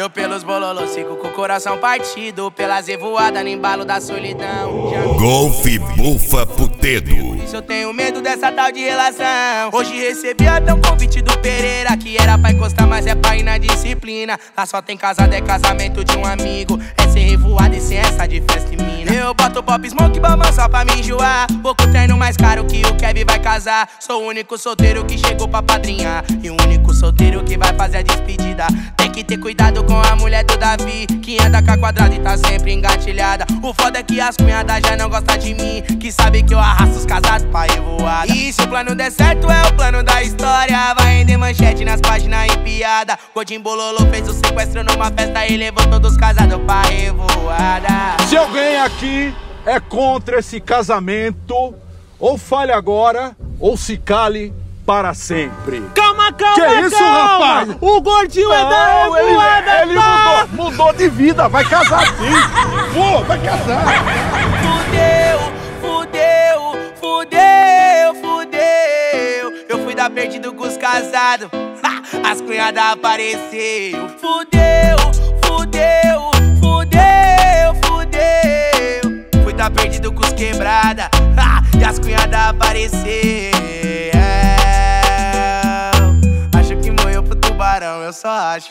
Eu pelos bololos sigo com o coração partido, pelas revoadas no embalo da solidão. Golfe Bufa Putedo. Por isso eu tenho medo dessa tal de relação. Hoje recebi até um convite do Pereira, que era pra encostar, mas é pra ir na disciplina. Lá só tem casado, é casamento de um amigo. É sem revoada e sem essa de festa e mina. Eu boto pop, smoke, bambam só pra me enjoar. Pouco treino mais caro que o Kevin vai casar. Sou o único solteiro que chegou pra padrinhar, e o único solteiro que vai fazer a despedida. Tem que ter cuidado com a mulher do Davi, que anda com a quadrada e tá sempre engatilhada. O foda é que as cunhadas já não gostam de mim, que sabe que eu arrasto os casados pra revoada. E se o plano der certo é o plano da história, vai render manchete nas páginas e piada. Godinho Bololô fez o sequestro numa festa e levou todos os casados pra revoada. Se alguém aqui é contra esse casamento, ou fale agora, ou se cale para sempre. Calma, Que isso, rapaz? O gordinho é da revoada, ele mudou de vida, vai casar sim. Pô, vai casar. Fudeu. Eu fui dar perdido com os casados, as cunhadas apareceu. Fudeu. Fui dar perdido com os quebrada, e as cunhadas apareceu. Acho que morreu pro tubarão, eu só acho.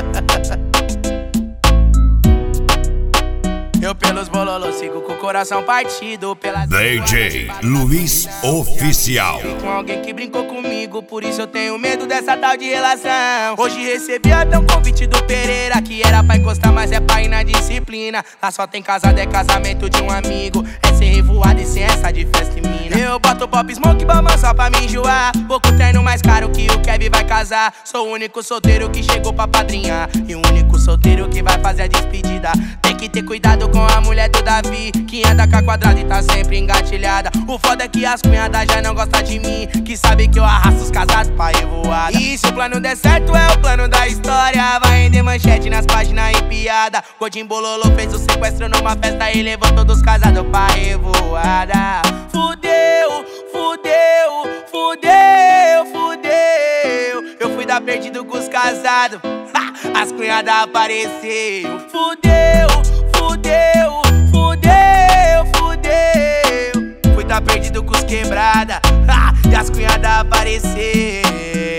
Eu pelos bololos sigo com o coração partido, pelas DJ Luiz Oficial. com alguém que brincou comigo, por isso eu tenho medo dessa tal de relação. Hoje recebi até um convite do Pereira, que era pra encostar, mas é pra ir na disciplina. Lá só tem casado, é casamento de um amigo. É sem revoada e sem essa de festa e mina. Eu boto pop, smoke, bambam só pra me enjoar. Pouco treino mais caro que o Kevin vai casar. Sou o único solteiro que chegou pra padrinhar, e o único solteiro que vai fazer a despedida. Tem que ter cuidado com a mulher do Davi, que anda com a quadrada e tá sempre engatilhada. O foda é que as cunhadas já não gostam de mim, que sabe que eu arrasto os casados pra revoada. E se o plano der certo é o plano da história, vai render manchete nas páginas e piada. Godinho Bololô fez o sequestro numa festa e levou todos os casados pra revoada. Fudeu. Eu fui dar perdido com os casados, as cunhadas apareceu. Fudeu. Fui dar perdido com os quebrada, e as cunhadas apareceu.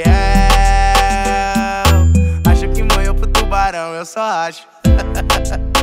Acho que morreu pro tubarão, eu só acho.